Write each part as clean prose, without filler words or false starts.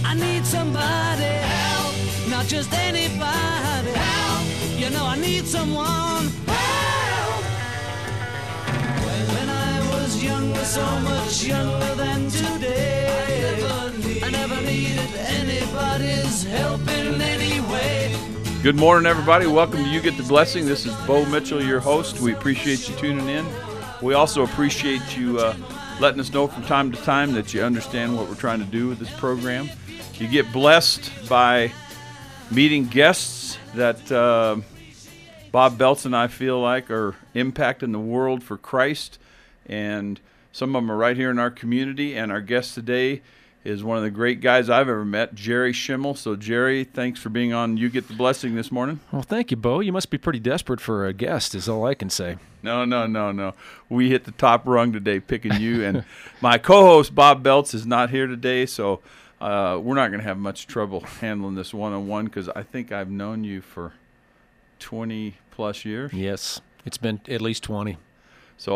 I need somebody help, not just anybody help. You know I need someone help. When I was younger, so much younger than today, I never needed anybody's help in any way. Good morning, everybody. Welcome to You Get the Blessing. This is Bo Mitchell, your host. We appreciate you tuning in. We also appreciate you letting us know from time to time that you understand what we're trying to do with this program. You get blessed by meeting guests that Bob Beltz and I feel like are impacting the world for Christ. And some of them are right here in our community. And our guest today is one of the great guys I've ever met, Jerry Schimmel. So, Jerry, thanks for being on You Get the Blessing this morning. Well, thank you, Bo. You must be pretty desperate for a guest is all I can say. No. We hit the top rung today picking you. And my co-host, Bob Beltz, is not here today, so we're not going to have much trouble handling this one-on-one because I think I've known you for 20-plus years. Yes, it's been at least 20. So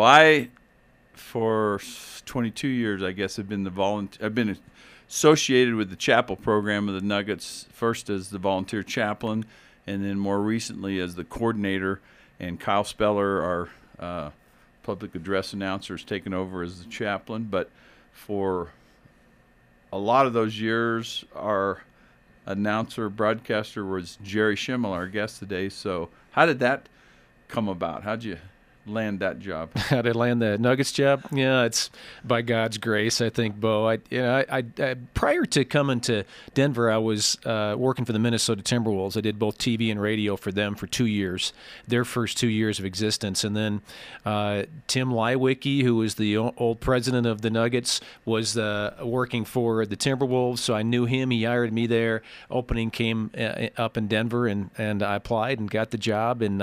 for 22 years, I guess, I've been associated with the chapel program of the Nuggets, first as the volunteer chaplain, and then more recently as the coordinator. And Kyle Speller, our public address announcer, has taken over as the chaplain. But for a lot of those years, our announcer, broadcaster was Jerry Schimmel, our guest today. So how did that come about? How'd you land that job? How did I land that Nuggets job? Yeah, it's by God's grace, I think, Bo. I prior to coming to Denver, I was working for the Minnesota Timberwolves. I did both TV and radio for them for 2 years, their first 2 years of existence. And then Tim Leiweke, who was the old president of the Nuggets, was working for the Timberwolves, so I knew him. He hired me there. Opening came up in Denver, and I applied and got the job in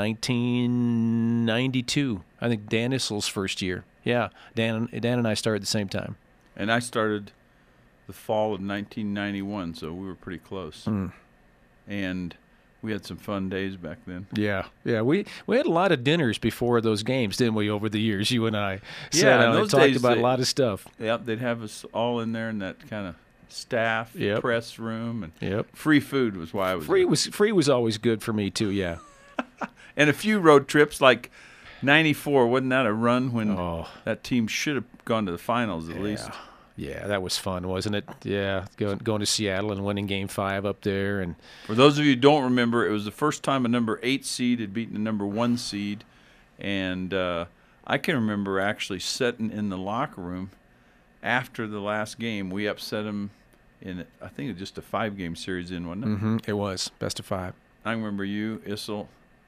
1992. I think Dan Issel's first year. Yeah, Dan and I started at the same time. And I started the fall of 1991, so we were pretty close. And we had some fun days back then. Yeah. We had a lot of dinners before those games, didn't we, over the years, you and I? Yeah, and those talked days about a lot of stuff. Yep, they'd have us all in there in that kind of staff press room. And free food was why I was free was always good for me, too, yeah. And a few road trips, like 94, wasn't that a run when that team should have gone to the finals at least? Yeah, that was fun, wasn't it? Yeah, going to Seattle and winning Game 5 up there. And for those of you who don't remember, it was the first time a number 8 seed had beaten a number 1 seed. And I can remember actually sitting in the locker room after the last game. We upset them in, I think it was just a 5-game series in, wasn't it? Mm-hmm, it was, best of 5. I remember you, Issel,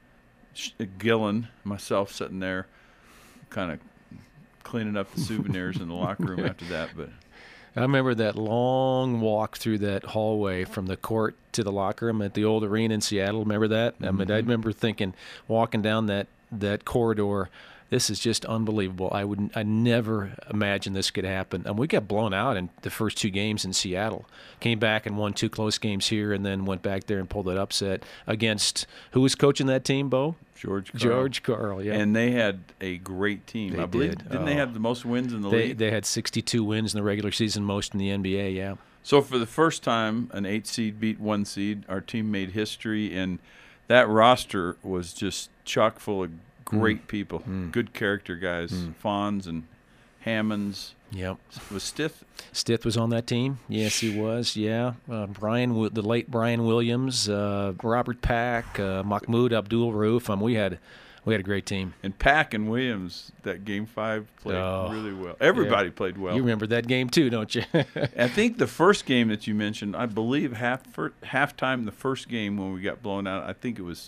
Gillen, myself sitting there kind of cleaning up the souvenirs in the locker room after that. But I remember that long walk through that hallway from the court to the locker room at the old arena in Seattle. Remember that? I mean, I remember thinking, walking down that corridor, this is just unbelievable. I never imagined this could happen. And we got blown out in the first 2 games in Seattle. Came back and won 2 close games here, and then went back there and pulled that upset against who was coaching that team, Bo? George Karl, yeah. And they had a great team. I believe. Didn't they have the most wins in the league? They had 62 wins in the regular season, most in the NBA, yeah. So for the first time, an 8 seed beat 1 seed. Our team made history, and that roster was just chock full of great people, good character guys, Fonz and Hammonds. Yep. Was Stith? Stith was on that team. Yes, he was. Yeah. The late Brian Williams, Robert Pack, Mahmoud Abdul-Rauf. We had a great team. And Pack and Williams, that Game 5 played really well. Everybody played well. You remember that game too, don't you? I think the first game that you mentioned, I believe halftime the first game when we got blown out, I think it was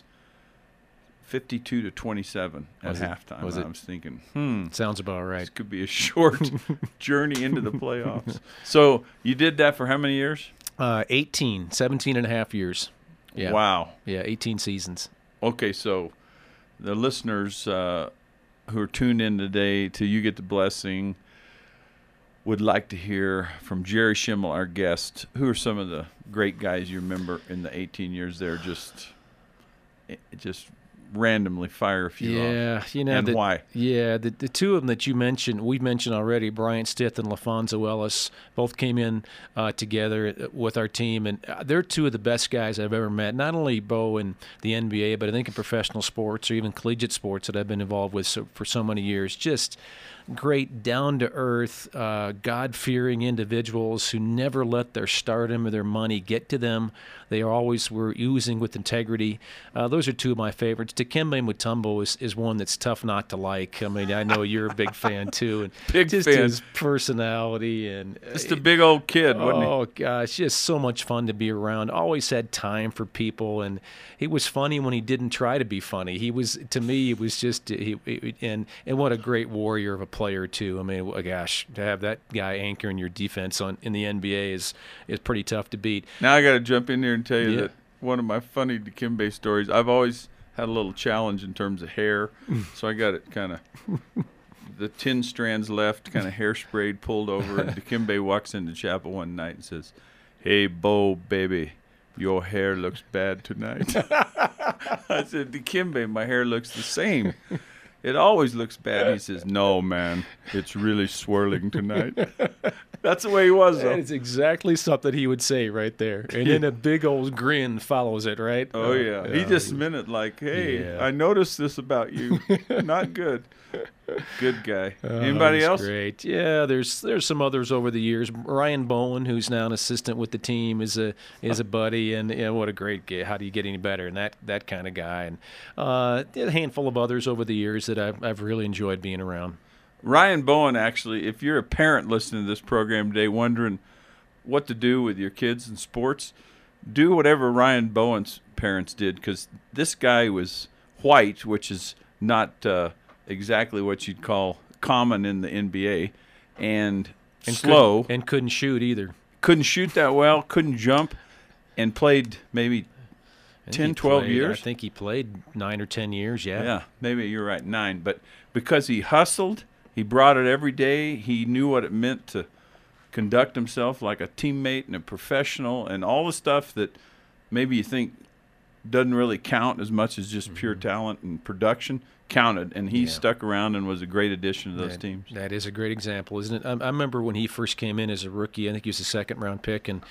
52-27 at halftime. I was thinking, sounds about right. This could be a short journey into the playoffs. So you did that for how many years? 17 and a half years. Yeah. Wow. Yeah, 18 seasons. Okay, so the listeners who are tuned in today to You Get the Blessing would like to hear from Jerry Schimmel, our guest. Who are some of the great guys you remember in the 18 years there? Just randomly fire a few off? And why? Yeah, the two of them that we've mentioned already, Bryant Stith and LaFonso Ellis, both came in together with our team, and they're two of the best guys I've ever met. Not only, Bo, in the NBA, but I think in professional sports or even collegiate sports that I've been involved with for so many years. Just great, down-to-earth, God-fearing individuals who never let their stardom or their money get to them. They always were oozing with integrity. Those are two of my favorites. Dikembe Mutombo is one that's tough not to like. I mean, I know you're a big fan, too. And big just fan. His personality. And just a big old kid, wasn't he? Oh, gosh, just so much fun to be around. Always had time for people. And he was funny when he didn't try to be funny. He was, to me, it was just, and what a great warrior of a player, too. I mean, gosh, to have that guy anchoring your defense in the NBA is pretty tough to beat. Now I got to jump in here and tell you that one of my funny Dikembe stories, I've always had a little challenge in terms of hair, so I got it kind of the 10 strands left, kind of hairsprayed, pulled over, and Dikembe walks into chapel one night and says, "Hey, Bo, baby, your hair looks bad tonight." I said, "Dikembe, my hair looks the same. It always looks bad." He says, "No, man, it's really swirling tonight." That's the way he was, though. It's exactly something he would say right there. And then a big old grin follows it, right? Oh, yeah. He just meant it like, hey, I noticed this about you. Not good. Good guy. Anybody else? Great. Yeah, there's some others over the years. Ryan Bowen, who's now an assistant with the team, is a buddy, and what a great guy. How do you get any better than that kind of guy? And a handful of others over the years that I've really enjoyed being around. Ryan Bowen, actually, if you're a parent listening to this program today wondering what to do with your kids in sports, do whatever Ryan Bowen's parents did, because this guy was white, which is not exactly what you'd call common in the NBA, and slow. And couldn't shoot either. Couldn't shoot that well, couldn't jump, and played maybe 10, 12 years. I think he played 9 or 10 years, yeah. Yeah, maybe you're right, 9. But because he hustled, he brought it every day. He knew what it meant to conduct himself like a teammate and a professional, and all the stuff that maybe you think doesn't really count as much as just pure talent and production counted. And he stuck around and was a great addition to those teams. That is a great example, isn't it? I remember when he first came in as a rookie. I think he was a second-round pick, and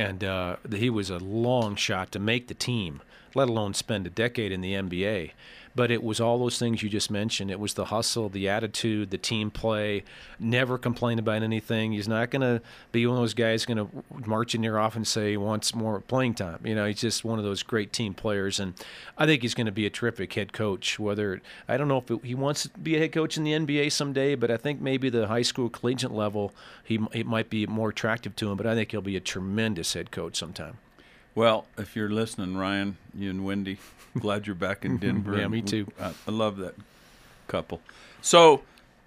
he was a long shot to make the team, let alone spend a decade in the NBA. But it was all those things you just mentioned. It was the hustle, the attitude, the team play, never complain about anything. He's not going to be one of those guys going to march in there off and say he wants more playing time. You know, he's just one of those great team players. And I think he's going to be a terrific head coach. I don't know if he wants to be a head coach in the NBA someday, but I think maybe the high school collegiate level, it might be more attractive to him. But I think he'll be a tremendous head coach sometime. Well, if you're listening, Ryan, you and Wendy, glad you're back in Denver. Yeah, me too. I love that couple. So,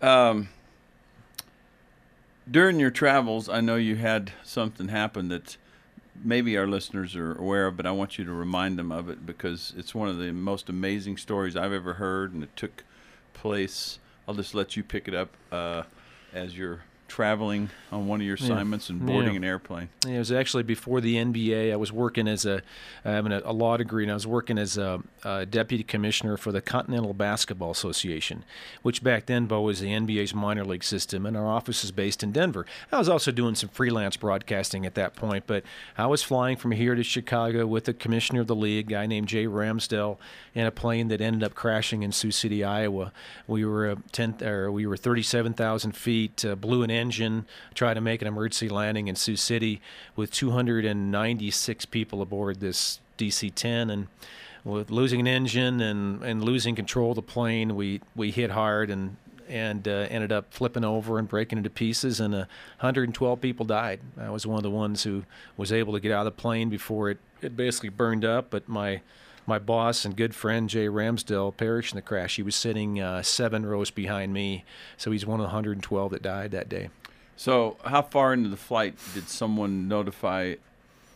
during your travels, I know you had something happen that maybe our listeners are aware of, but I want you to remind them of it because it's one of the most amazing stories I've ever heard, and it took place. I'll just let you pick it up as you're traveling on one of your assignments and boarding an airplane. Yeah, it was actually before the NBA. I was working having a law degree, and I was working as a deputy commissioner for the Continental Basketball Association, which back then, Bo, was the NBA's minor league system, and our office is based in Denver. I was also doing some freelance broadcasting at that point, but I was flying from here to Chicago with the commissioner of the league, a guy named Jay Ramsdell, in a plane that ended up crashing in Sioux City, Iowa. We were 37,000 feet, blew an engine, tried to make an emergency landing in Sioux City with 296 people aboard this DC-10, and with losing an engine and losing control of the plane, we hit hard and ended up flipping over and breaking into pieces, and 112 people died. I was one of the ones who was able to get out of the plane before it basically burned up, but my boss and good friend, Jay Ramsdell, perished in the crash. He was sitting 7 rows behind me, so he's one of the 112 that died that day. So how far into the flight did someone notify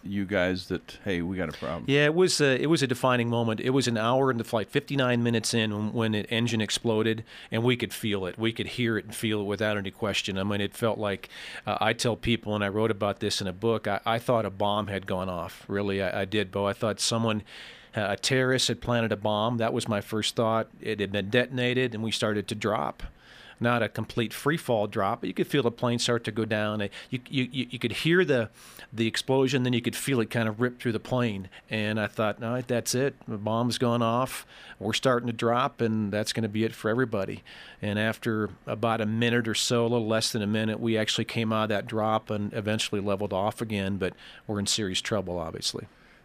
you guys that, hey, we got a problem? Yeah, it was a defining moment. It was an hour into flight, 59 minutes in, when the engine exploded, and we could feel it. We could hear it and feel it without any question. I mean, it felt like, I tell people, and I wrote about this in a book, I thought a bomb had gone off. Really, I did, Bo. I thought someone, a terrorist had planted a bomb. That was my first thought. It had been detonated, and we started to drop. Not a complete free fall drop, but you could feel the plane start to go down. You could hear the explosion, then you could feel it kind of rip through the plane. And I thought, all right, that's it. The bomb's gone off. We're starting to drop, and that's going to be it for everybody. And after about a minute or so, a little less than a minute, we actually came out of that drop and eventually leveled off again. But we're in serious trouble, obviously.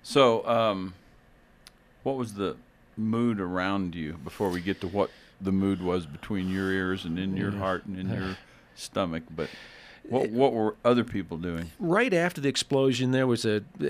So, what was the mood around you before we get to what the mood was between your ears and in your heart and in your stomach? But what were other people doing? Right after the explosion, there was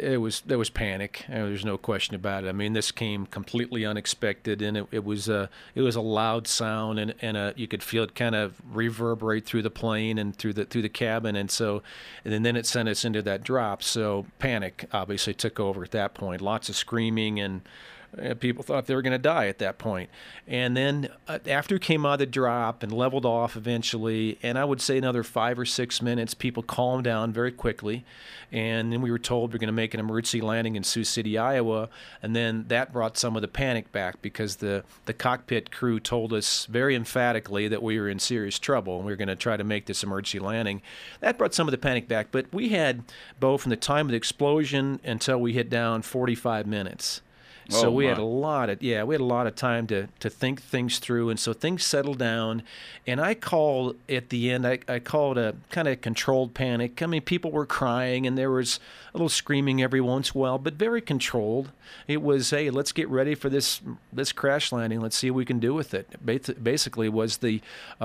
panic. There's no question about it. I mean, this came completely unexpected, and it was a loud sound, and you could feel it kind of reverberate through the plane and through the cabin, and then it sent us into that drop. So panic obviously took over at that point. Lots of screaming, and people thought they were going to die at that point. And then after we came out of the drop and leveled off eventually, and I would say another 5 or 6 minutes, people calmed down very quickly. And then we were told we're going to make an emergency landing in Sioux City, Iowa. And then that brought some of the panic back, because the cockpit crew told us very emphatically that we were in serious trouble and we were going to try to make this emergency landing. That brought some of the panic back. But we had, Bo, from the time of the explosion until we hit down, 45 minutes. So we had a lot of time to think things through, and so things settled down. And I called at the end, I called a kind of controlled panic. I mean, people were crying, and there was a little screaming every once in a while, but very controlled. It was, hey, let's get ready for this crash landing. Let's see what we can do with it. Basically, was the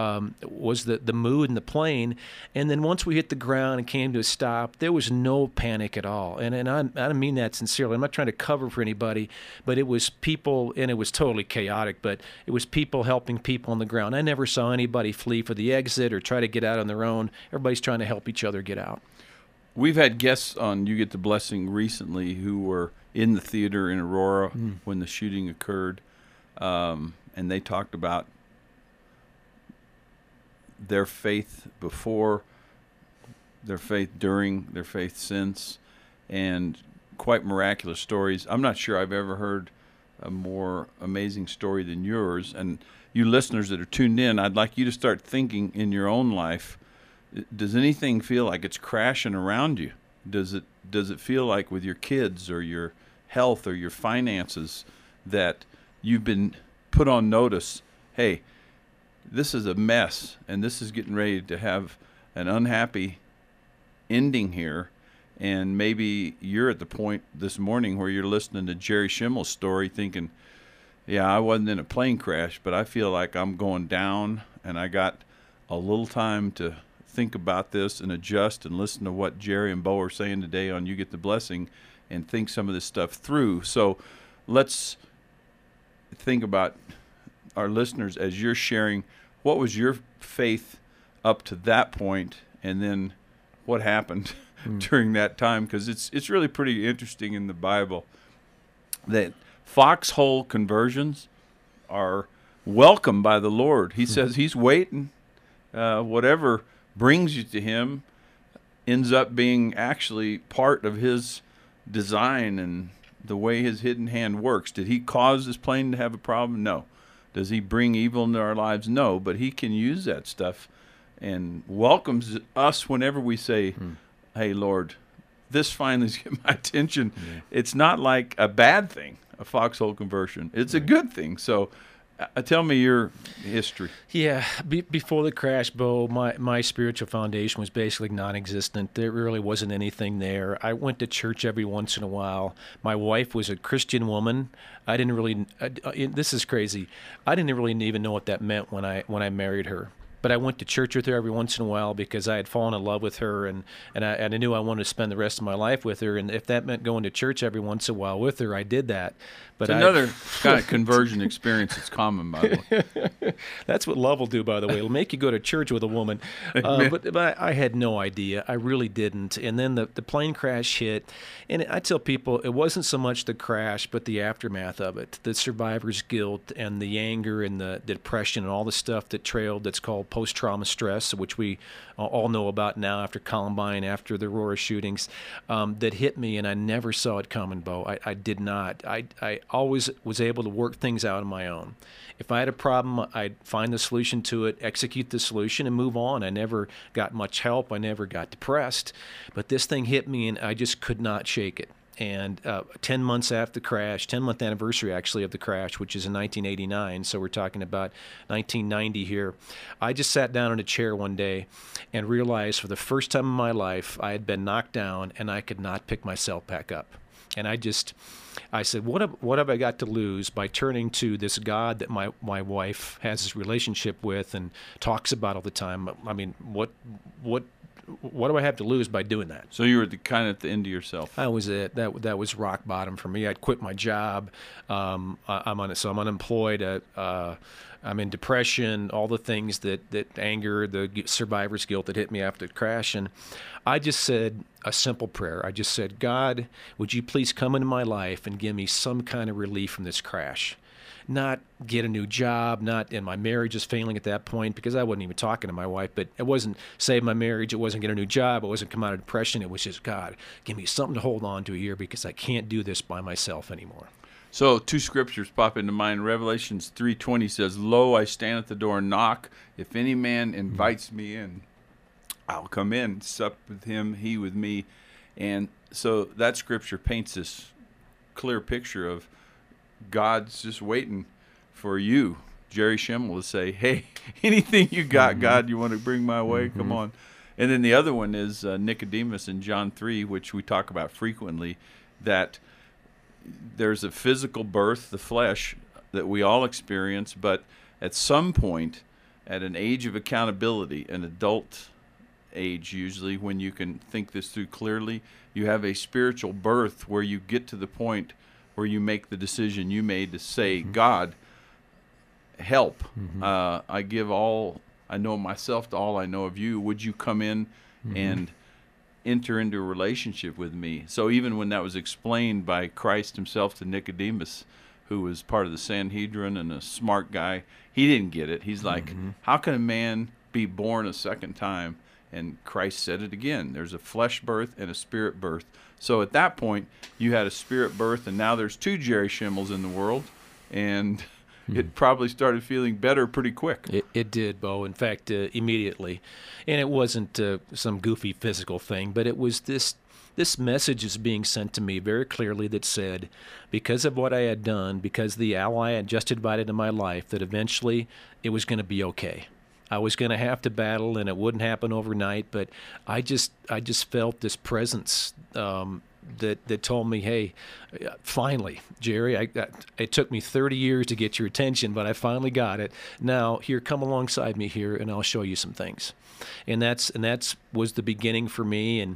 mood in the plane. And then once we hit the ground and came to a stop, there was no panic at all. And I mean that sincerely. I'm not trying to cover for anybody. But it was people, and it was totally chaotic, but it was people helping people on the ground. I never saw anybody flee for the exit or try to get out on their own. Everybody's trying to help each other get out. We've had guests on You Get the Blessing recently who were in the theater in Aurora when the shooting occurred, and they talked about their faith before, their faith during, their faith since, and quite miraculous stories. I'm not sure I've ever heard a more amazing story than yours. And you listeners that are tuned in, I'd like you to start thinking in your own life, does anything feel like it's crashing around you? Does it feel like with your kids or your health or your finances that you've been put on notice, hey, this is a mess and this is getting ready to have an unhappy ending here? And maybe you're at the point this morning where you're listening to Jerry Schimmel's story thinking, yeah, I wasn't in a plane crash, but I feel like I'm going down, and I got a little time to think about this and adjust and listen to what Jerry and Bo are saying today on You Get the Blessing and think some of this stuff through. So let's think about our listeners as you're sharing. What was your faith up to that point, and then what happened during that time? Because it's really pretty interesting in the Bible that foxhole conversions are welcomed by the Lord. He says he's waiting. Whatever brings you to him ends up being actually part of his design and the way his hidden hand works. Did he cause this plane to have a problem? No. Does he bring evil into our lives? No. But he can use that stuff and welcomes us whenever we say, hey, Lord, this finally's get my attention. Yeah. It's not like a bad thing, a foxhole conversion. It's a good thing. So tell me your history. Yeah, before the crash, Bo, my spiritual foundation was basically non-existent. There really wasn't anything there. I went to church every once in a while. My wife was a Christian woman. I didn't really, this is crazy, I didn't really even know what that meant when I married her. but I went to church with her every once in a while because I had fallen in love with her, and I knew I wanted to spend the rest of my life with her. And if that meant going to church every once in a while with her, I did that. But it's another kind of conversion experience that's common, by the way. That's what love will do, by the way. It'll make you go to church with a woman. But I had no idea. I really didn't. And then the plane crash hit. And I tell people it wasn't so much the crash, but the aftermath of it, the survivor's guilt and the anger and the depression and all the stuff that trailed that's called post-trauma stress, which we all know about now after Columbine, after the Aurora shootings, that hit me, and I never saw it coming, Bo. I did not. I always was able to work things out on my own. If I had a problem, I'd find the solution to it, execute the solution, and move on. I never got much help. I never got depressed. But this thing hit me, and I just could not shake it. And 10 months after the crash, 10-month anniversary actually of the crash, which is in 1989, so we're talking about 1990 here, I just sat down in a chair one day and realized for the first time in my life I had been knocked down and I could not pick myself back up. And I said, what have I got to lose by turning to this God that my wife has this relationship with and talks about all the time? I mean, what do I have to lose by doing that? So you were kind of at the end of yourself. That was it. That was rock bottom for me. I'd quit my job. I'm unemployed. I'm in depression. All the things that anger, the survivor's guilt that hit me after the crash, and I just said a simple prayer. I just said, God, would you please come into my life and give me some kind of relief from this crash? Not get a new job, and my marriage is failing at that point because I wasn't even talking to my wife, but it wasn't save my marriage, it wasn't get a new job, it wasn't come out of depression, it was just, God, give me something to hold on to here because I can't do this by myself anymore. So 2 scriptures pop into mind. Revelations 3:20 says, Lo, I stand at the door and knock. If any man invites me in, I'll come in, sup with him, he with me. And so that scripture paints this clear picture of God's just waiting for you, Jerry Schimmel, to say, hey, anything you got, God, you want to bring my way? Come on. And then the other one is Nicodemus in John 3, which we talk about frequently, that there's a physical birth, the flesh, that we all experience, but at some point, at an age of accountability, an adult age usually, when you can think this through clearly, you have a spiritual birth where you get to the point where you make the decision you made to say, God, help. I give all I know of myself to all I know of you. Would you come in and enter into a relationship with me? So even when that was explained by Christ himself to Nicodemus, who was part of the Sanhedrin and a smart guy, he didn't get it. He's like, how can a man be born a second time? And Christ said it again. There's a flesh birth and a spirit birth. So at that point, you had a spirit birth, and now there's 2 Jerry Schimmels in the world, and it probably started feeling better pretty quick. It did, Bo. In fact, immediately. And it wasn't some goofy physical thing, but it was this message is being sent to me very clearly that said, because of what I had done, because the ally I had just invited into my life, that eventually it was going to be okay. I was going to have to battle, and it wouldn't happen overnight, but I just felt this presence that told me, hey, finally, Jerry, it took me 30 years to get your attention, but I finally got it. Now, here, come alongside me here, and I'll show you some things. And that's was the beginning for me. And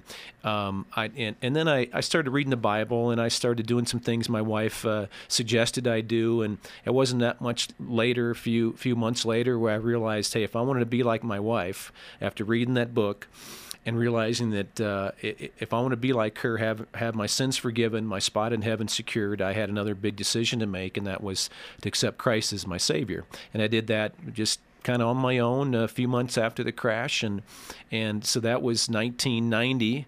then I started reading the Bible, and I started doing some things my wife suggested I do. And it wasn't that much later, a few months later, where I realized, hey, if I wanted to be like my wife, after reading that book, and realizing that if I want to be like her, have my sins forgiven, my spot in heaven secured, I had another big decision to make, and that was to accept Christ as my Savior. And I did that just kind of on my own a few months after the crash, and so that was 1990,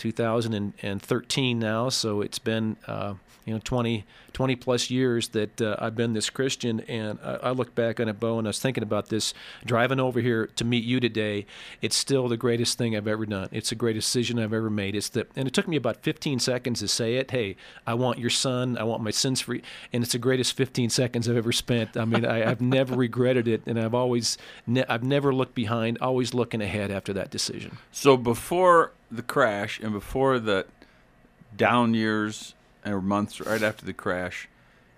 2013 now. So it's been 20 plus years that I've been this Christian, and I look back on it, Bo, and I was thinking about this driving over here to meet you today. It's still the greatest thing I've ever done. It's the greatest decision I've ever made. And it took me about 15 seconds to say it. Hey, I want your son. I want my sins free. And it's the greatest 15 seconds I've ever spent. I mean, I've never regretted it, and I've never looked behind, always looking ahead after that decision. So before the crash and before the down years or months right after the crash,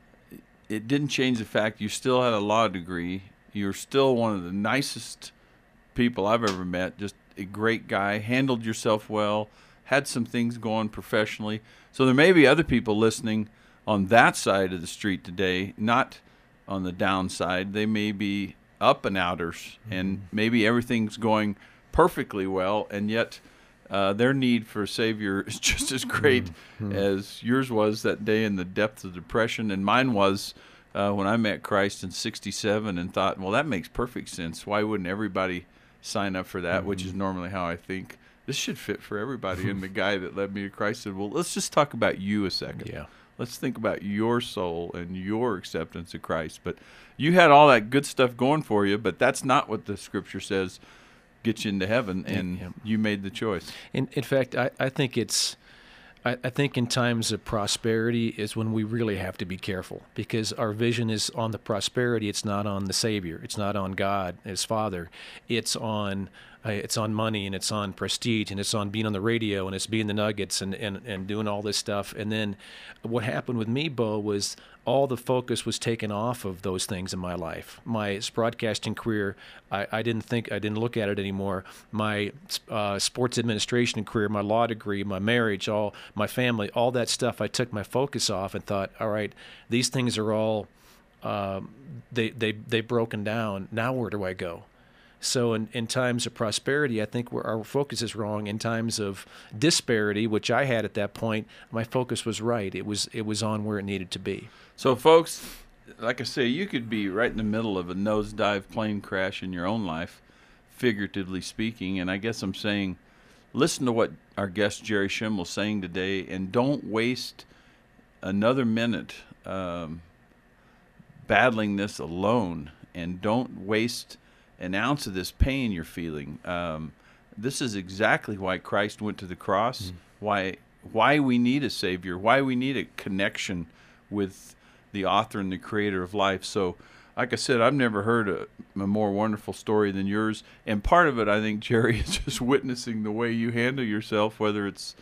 it didn't change the fact you still had a law degree. You're still one of the nicest people I've ever met. Just a great guy, handled yourself well, had some things going professionally. So there may be other people listening on that side of the street today, not on the downside. They may be up and outers, and maybe everything's going perfectly well, and yet their need for a Savior is just as great as yours was that day in the depths of depression, and mine was when I met Christ in '67 and thought, well, that makes perfect sense. Why wouldn't everybody sign up for that, which is normally how I think. This should fit for everybody. And the guy that led me to Christ said, well, let's just talk about you a second. Yeah. Let's think about your soul and your acceptance of Christ. But you had all that good stuff going for you, but that's not what the Scripture says gets you into heaven, and you made the choice. In fact, I think I think in times of prosperity is when we really have to be careful, because our vision is on the prosperity. It's not on the Savior. It's not on God as Father. It's on money, and it's on prestige, and it's on being on the radio, and it's being the Nuggets and doing all this stuff. And then what happened with me, Bo, was all the focus was taken off of those things in my life. My broadcasting career, I didn't look at it anymore. My sports administration career, my law degree, my marriage, all my family, all that stuff, I took my focus off and thought, all right, these things are all they've broken down. Now where do I go? So in times of prosperity, I think our focus is wrong. In times of disparity, which I had at that point, my focus was right. It was on where it needed to be. So, folks, like I say, you could be right in the middle of a nosedive plane crash in your own life, figuratively speaking. And I guess I'm saying, listen to what our guest Jerry Schimmel's saying today, and don't waste another minute battling this alone, and don't waste an ounce of this pain you're feeling. This is exactly why Christ went to the cross, why we need a Savior, why we need a connection with the author and the creator of life. So, like I said, I've never heard a more wonderful story than yours. And part of it, I think, Jerry, is just witnessing the way you handle yourself, whether it's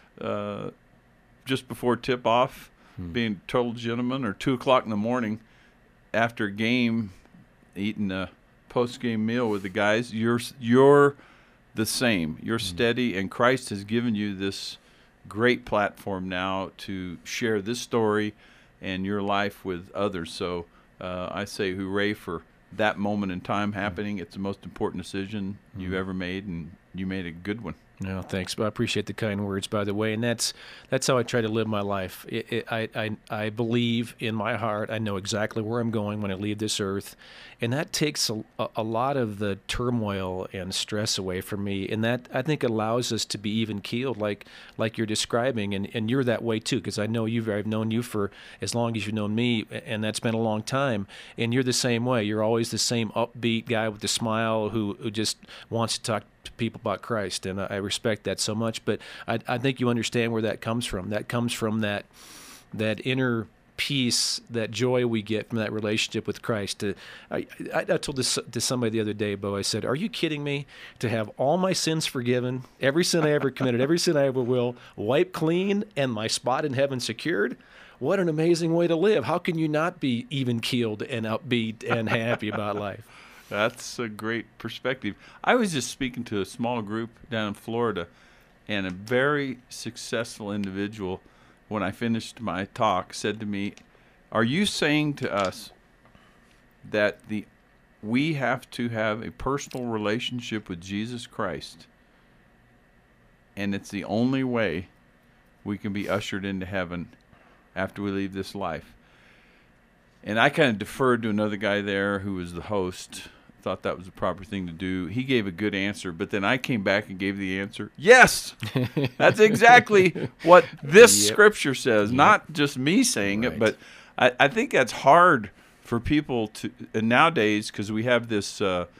just before tip-off, being a total gentleman, or 2 o'clock in the morning after a game, eating a post-game meal with the guys. You're the same. You're steady, and Christ has given you this great platform now to share this story and your life with others. So I say hooray for that moment in time happening. It's the most important decision you've ever made, and you made a good one. No, thanks. I appreciate the kind words, by the way. And that's how I try to live my life. I believe in my heart. I know exactly where I'm going when I leave this earth. And that takes a lot of the turmoil and stress away from me. And that, I think, allows us to be even keeled, like you're describing. And you're that way, too, because I know I've known you for as long as you've known me, and that's been a long time. And you're the same way. You're always the same upbeat guy with the smile who just wants to talk to people about Christ, and I respect that so much. But I think you understand where that comes from. That comes from that inner peace, that joy we get from that relationship with Christ. I told this to somebody the other day, Bo. I said, are you kidding me? To have all my sins forgiven, every sin I ever committed, every sin I ever will, wiped clean, and my spot in heaven secured? What an amazing way to live. How can you not be even-keeled and upbeat and happy about life? That's a great perspective. I was just speaking to a small group down in Florida, and a very successful individual, when I finished my talk, said to me, are you saying to us that we have to have a personal relationship with Jesus Christ, and it's the only way we can be ushered into heaven after we leave this life? And I kind of deferred to another guy there who was the host. Thought that was the proper thing to do. He gave a good answer, but then I came back and gave the answer. Yes, that's exactly what this scripture says, not just me saying it, but I think that's hard for people to, and nowadays, because we have this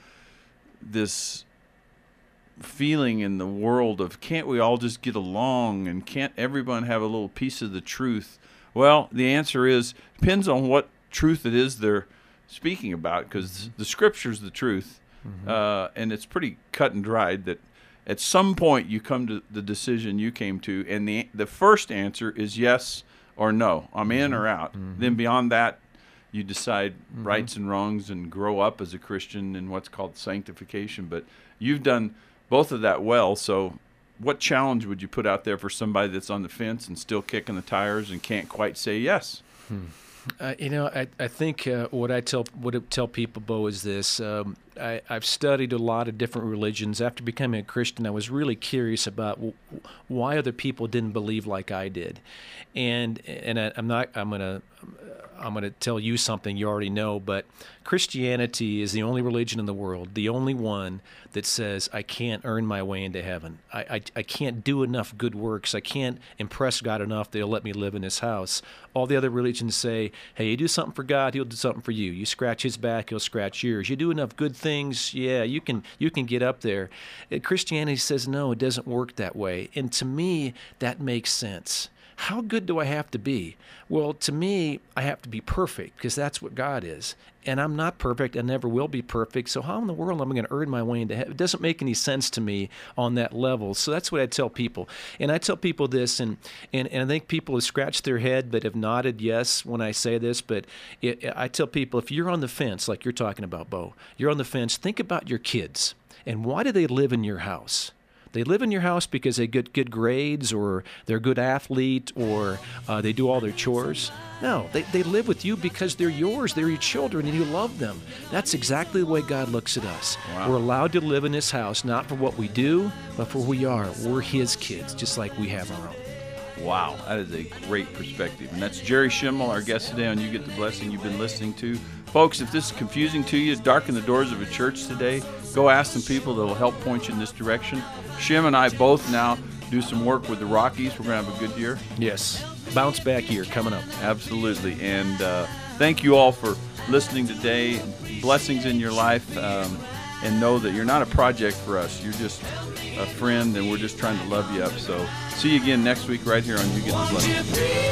this feeling in the world of, can't we all just get along, and can't everyone have a little piece of the truth? Well, the answer is, depends on what truth it is they're speaking about, because the scripture's the truth, and it's pretty cut and dried that at some point you come to the decision you came to, and the first answer is yes or no. I'm in or out. Then beyond that, you decide rights and wrongs and grow up as a Christian in what's called sanctification. But you've done both of that well. So what challenge would you put out there for somebody that's on the fence and still kicking the tires and can't quite say yes? I think what I tell people, Bo, is this. I've studied a lot of different religions. After becoming a Christian, I was really curious about why other people didn't believe like I did, and I'm going to tell you something you already know, but Christianity is the only religion in the world, the only one that says I can't earn my way into heaven. I can't do enough good works. I can't impress God enough that He'll let me live in His house. All the other religions say, hey, you do something for God, He'll do something for you. You scratch His back, He'll scratch yours. You do enough good things, yeah, you can get up there. Christianity says, no, it doesn't work that way. And to me, that makes sense. How good do I have to be? Well, to me, I have to be perfect because that's what God is. And I'm not perfect. I never will be perfect. So how in the world am I going to earn my way into heaven? It doesn't make any sense to me on that level. So that's what I tell people. And I tell people this, and I think people have scratched their head but have nodded yes when I say this. But I tell people, if you're on the fence, like you're talking about, Bo, you're on the fence, think about your kids. And why do they live in your house? They live in your house because they get good grades, or they're a good athlete, or they do all their chores. No, they live with you because they're yours. They're your children, and you love them. That's exactly the way God looks at us. Wow. We're allowed to live in His house, not for what we do, but for who we are. We're His kids, just like we have our own. Wow, that is a great perspective. And that's Jerry Schimmel, our guest today on You Get the Blessing you've been listening to. Folks, if this is confusing to you, darken the doors of a church today, go ask some people that will help point you in this direction. Shim and I both now do some work with the Rockies. We're going to have a good year. Yes. Bounce back year coming up. Absolutely. And thank you all for listening today. Blessings in your life. And know that you're not a project for us. You're just a friend, and we're just trying to love you up. So see you again next week right here on You Get the Blessing.